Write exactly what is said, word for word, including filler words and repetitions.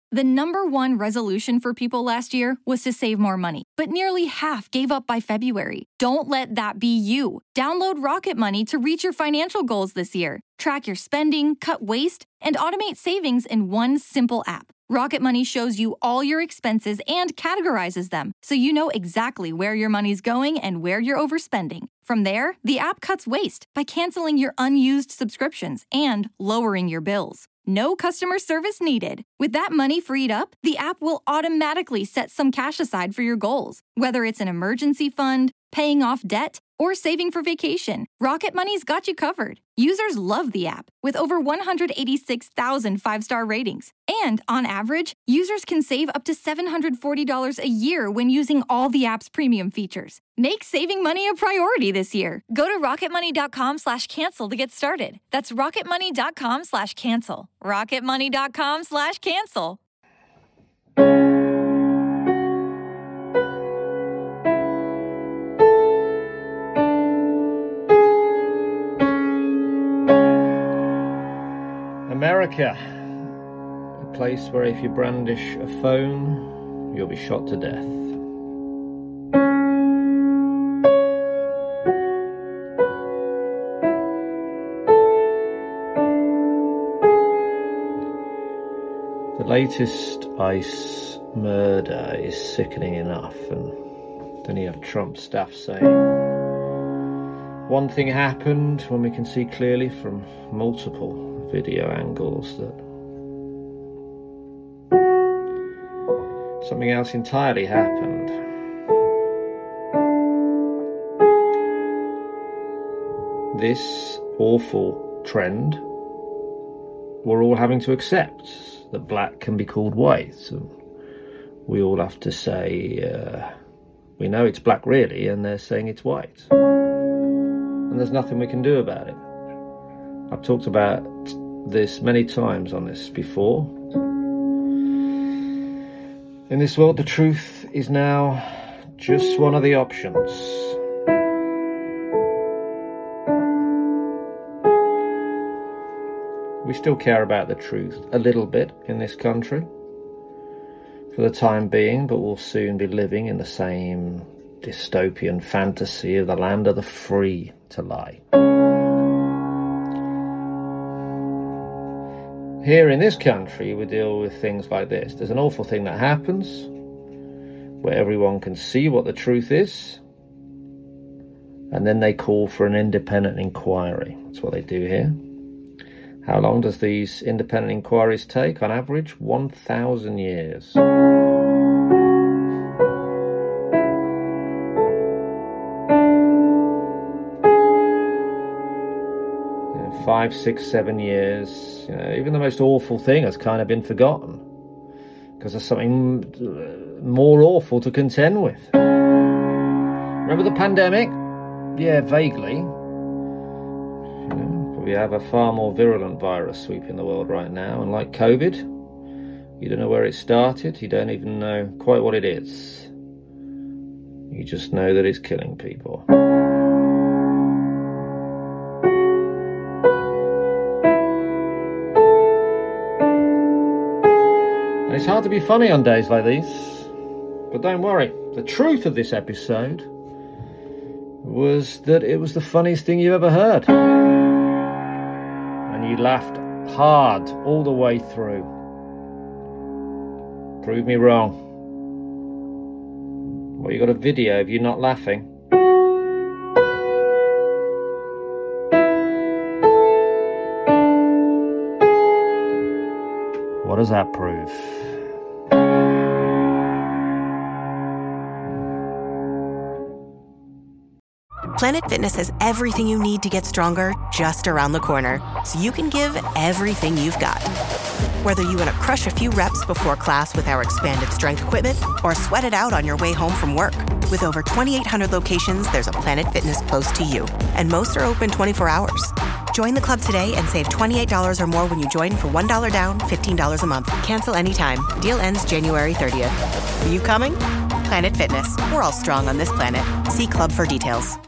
The number one resolution for people last year was to save more money, but nearly half gave up by February. Don't let that be you. Download Rocket Money to reach your financial goals this year. Track your spending, cut waste, and automate savings in one simple app. Rocket Money shows you all your expenses and categorizes them, so you know exactly where your money's going and where you're overspending. From there, the app cuts waste by canceling your unused subscriptions and lowering your bills. No customer service needed. With that money freed up, the app will automatically set some cash aside for your goals. Whether it's an emergency fund, paying off debt, or saving for vacation, Rocket Money's got you covered. Users love the app, with over one hundred eighty-six thousand five-star ratings. And on average, users can save up to seven hundred forty dollars a year when using all the app's premium features. Make saving money a priority this year. Go to rocketmoney.com slash cancel to get started. That's rocketmoney.com slash cancel. rocketmoney.com slash cancel. America, a place where if you brandish a phone, you'll be shot to death. The latest ICE murder is sickening enough, and then you have Trump staff saying one thing happened when we can see clearly from multiple video angles that something else entirely happened. This awful trend we're all having to accept, that black can be called white, and we all have to say uh, we know it's black really, and they're saying it's white, and there's nothing we can do about it. I've talked about this many times on this before. In this world, the truth is now just one of the options. We still care about the truth a little bit in this country for the time being, but we'll soon be living in the same dystopian fantasy of the land of the free to lie. Here in this country, we deal with things like this. There's an awful thing that happens where everyone can see what the truth is, and then they call for an independent inquiry. That's what they do here. How long does these independent inquiries take? On average, one thousand years. Five, six, seven years, you know, even the most awful thing has kind of been forgotten because there's something more awful to contend with. Remember the pandemic? Yeah, vaguely. You know, but we have a far more virulent virus sweeping the world right now, and like COVID, you don't know where it started, you don't even know quite what it is. You just know that it's killing people. It's hard to be funny on days like these, but don't worry. The truth of this episode was that it was the funniest thing you ever heard. And you laughed hard all the way through. Prove me wrong. Well, you got a video of you not laughing. What does that prove? Planet Fitness has everything you need to get stronger just around the corner, so you can give everything you've got. Whether you want to crush a few reps before class with our expanded strength equipment or sweat it out on your way home from work. With over twenty-eight hundred locations, there's a Planet Fitness close to you, and most are open twenty-four hours. Join the club today and save twenty-eight dollars or more when you join for one dollar down, fifteen dollars a month. Cancel anytime. Deal ends January thirtieth. Are you coming? Planet Fitness. We're all strong on this planet. See club for details.